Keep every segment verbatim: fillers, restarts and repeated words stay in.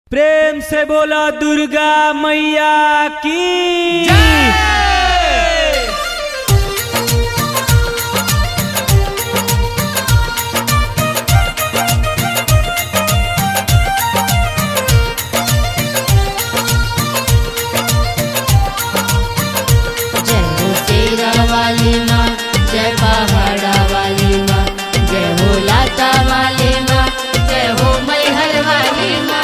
प्रेम से बोला दुर्गा मैया की जय। जय हो शेरा वाली माँ, जय पहाड़ा वाली माँ, जय हो लाता वाली माँ, जय हो मैहर वाली माँ।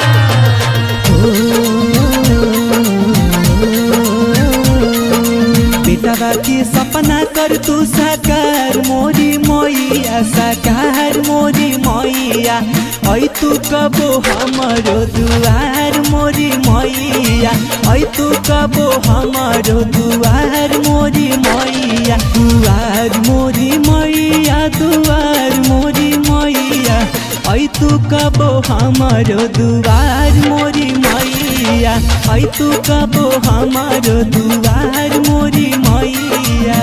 बेटा के सपना कर तू साकार मोरी मैया, साकार मोरी मैया। ऐ तू कबो हमारो दुआर मोरी मैया, ऐ तू कबो हमारो दुआर मोरी मैया। दुआर मोरी मैया, दुआर मोरी मैया, ऐ तू कबो हमारो दुआर मोरी मैया, ऐ तू कबो हमारो दुआर मोरी मैया।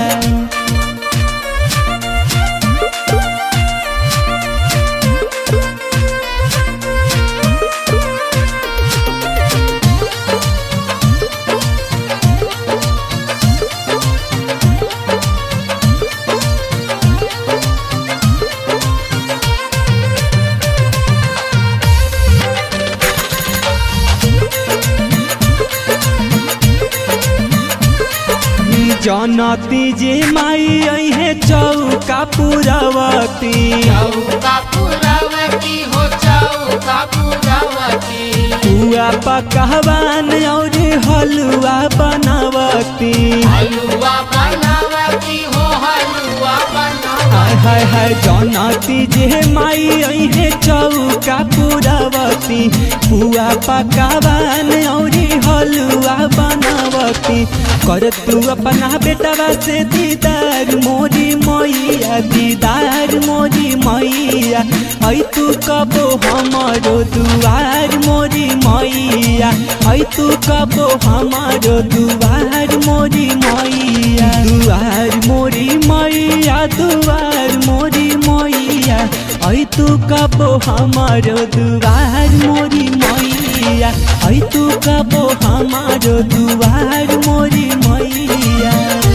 जनती जे माई है चौका पुरावती, चौका पुरावती हो चौका पुरावती। पुआ पकवान और हलवा बनावती, हलवा बनावती हो हलवा बनावती। हाय हाय हाय जनती जे माई है चौका पुरावती, पुआ पकवान और हलवा बनावती। कर तू अपना बेटवा से दीदार मोरी मैया, दीदार मोरी मैया। ऐ तू कबो हमारो दुआर मोरी मैया, ऐ तू कबो हमारो दुआर मोरी मैया। दुआर मोरी मैया, दुआर मोरी मैया, ऐ तू कबो हमारो दुआर मोरी मैया, ऐ तू कबो हमारो दुआर मोरी मैया।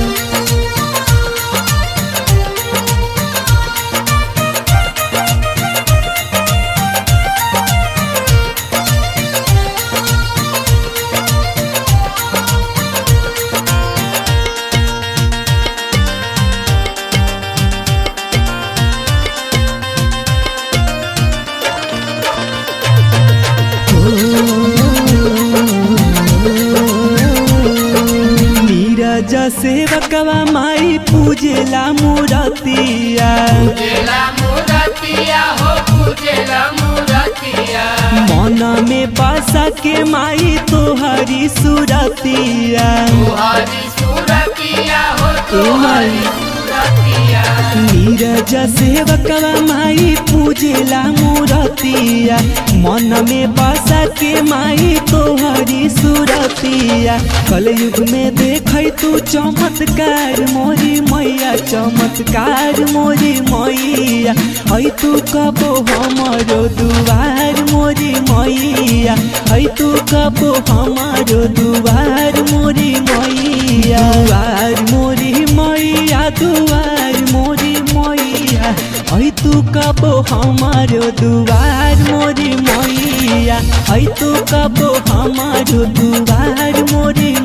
नीरज सेवकवा माई पूजेला मूरतिया, पूजेला मूरतिया हो पूजेला मूरतिया। मन में बसा के माई तोहरी सुरतिया, तुहारी सूरतिया हो ए तुहारी माई। सूरतिया। नीरज सेवकवा माई पूजेला मूरतिया, मन में बसा के माई तोहरी सुरतिया। कलयुग में देखै तू चमत्कार मोरी मैया, चमत्कार मोरी मैया। ऐ तू कबो हमारो दुआर मोरी मैया, ऐ तू कबो हमारो दुआर मोरी मैया। दुआर मोरी मैया, दुआर मोरी मैया, ऐ तू कबो हमारो दुआर मोरी मैया, ऐ तू कबो हमारो दुआर मोरी